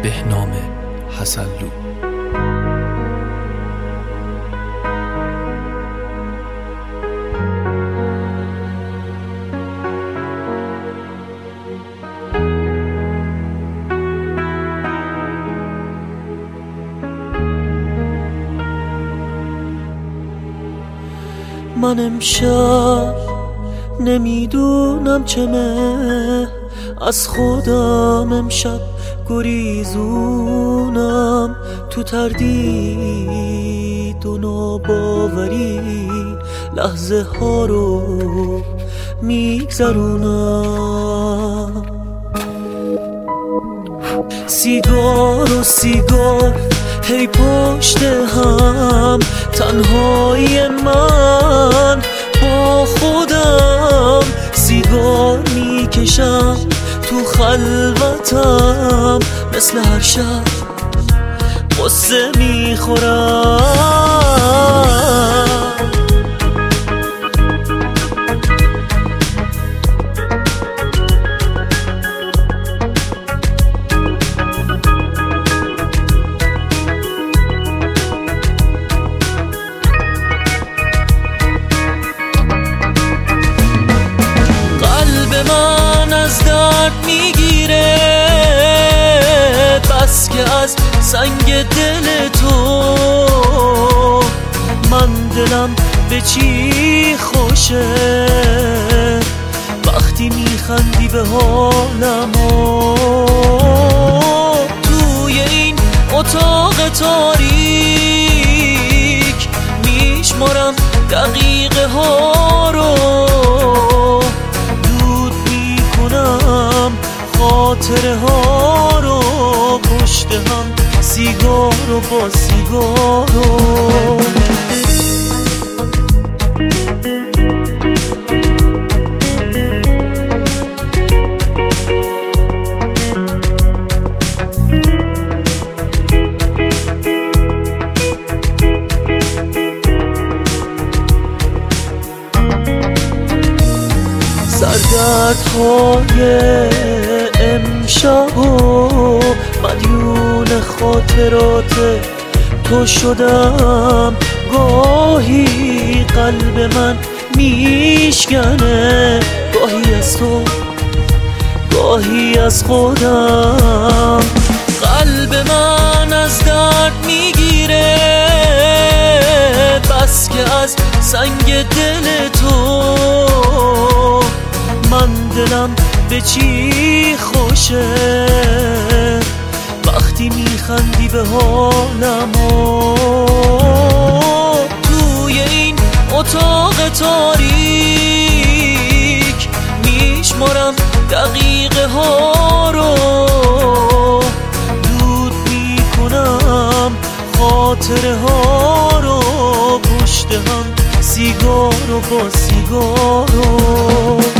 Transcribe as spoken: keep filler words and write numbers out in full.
بهنام حسنلو. من امشب نمیدونم چمه، از خودم امشب گریزونم، تو تردید و ناباوری لحظه ها رو میگذرونم. سیگار و سیگار هی پشت هم، تنهایی من با خودم، سیگار میکشم تو خلوتم، مثل هر شب قصه میخورم. من از درد میگیره، بس که از سنگ دل تو، من دلم به چی خوشه وقتی میخندی به حالم. توی این اتاق تاریک میشمارم دقیقه ها رو، خاطره ها رو پشت هم، سیگار رو با سیگار رو. سردردهای امشب و مدیون خاطرات تو شدم، گاهی قلب من میشکنه، گاهی از تو گاهی از خودم. قلب من از درد میگیره، بس که از سنگ دل تو، من دلم به چی خوشه وقتی میخندی به حالم. توی این اتاق تاریک میشمارم دقیقه ها رو، دود میکنم خاطره ها رو پشت هم، سیگار رو با سیگار رو.